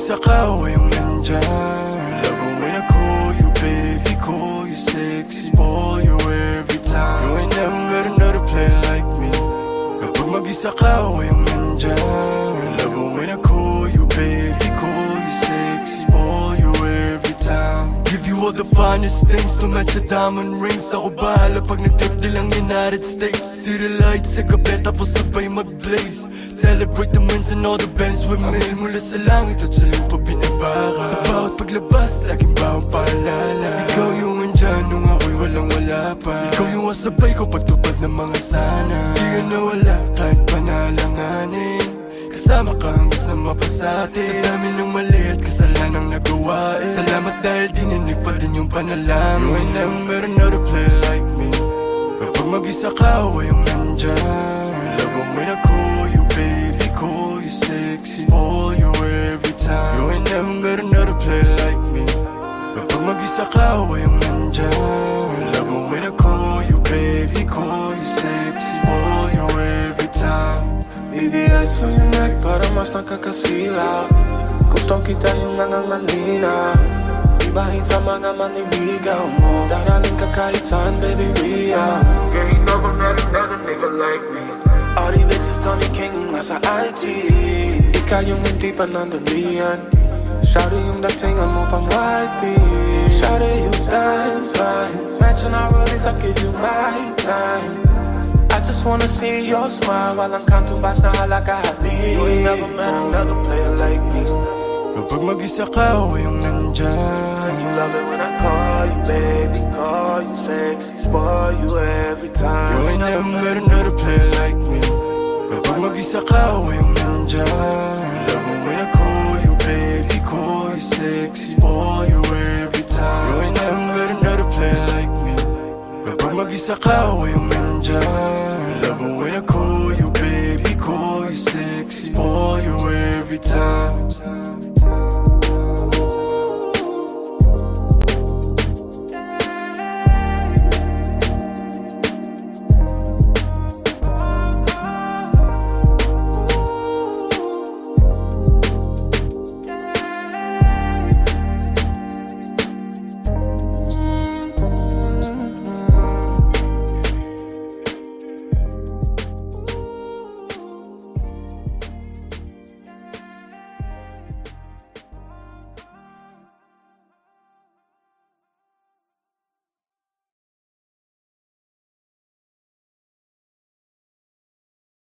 mag-isa ka o yung nandyan. Love mo when I call you baby, call you sexy, spoil you every time. You ain't never met another player like me. Kapag mag-isa ka o yung nandyan. Love mo when I call you baby, call you sexy, spoil you every time. Give you all the finest things to match your diamond rings. Ako bahala pag nag-trip nilang United States. City lights sa gabi tapos sabay mag-blaze. Celebrate the wins and all the bands with me. Mula sa langit at sa lupa binabaka. Sa bawat paglabas, laging bawang paalala. Ikaw yung andyan nung ako'y walang-wala pa. Ikaw yung wasabay ko pagtupad ng mga sana. Di ka nawala kahit panalanganin. Kasama ka hanggang sa mapasati. Sa dami ng mali at kasalanang nagawa Salamat dahil dininig pa din yung panalangin. You ain't never met another player like me. Kapag mag-isa ka o yung nandyan. Love mo when I call you baby, call you sexy, spoil you every time. You ain't never met another player like me. Kapag mag-isa ka o yung nandyan. Love mo when I call you baby, call you sexy, spoil you every time. BBS on your neck para mas nakakasilaw. Gusto kita yung nangangalina. Ibahin sa mga manlibigaw mo. Daraling ka kahit saan, baby, real. Yeah, you never met another nigga like me. All these bitches Tony King nasa IG. Ikaw yung hindi pa nandalian. Shawty yung datingan mo pang wifey. Shawty you damn fine. Matching our rollies, I give you my time. I just wanna see your smile while I'm counting bars na halaga happy. You ain't never met another player like me. Kapag mag-isa ka o yung nandyan. You love it when I call you baby, call you sexy, spoil you every time. You ain't never met another player like me. Kapag mag-isa ka o yung nandyan. Love mo when I call you baby, call you sexy, spoil you every time. You ain't never met another player like me. Kapag mag-isa ka o yung nandyan. Love mo when I call you baby, call you sexy, spoil you every time.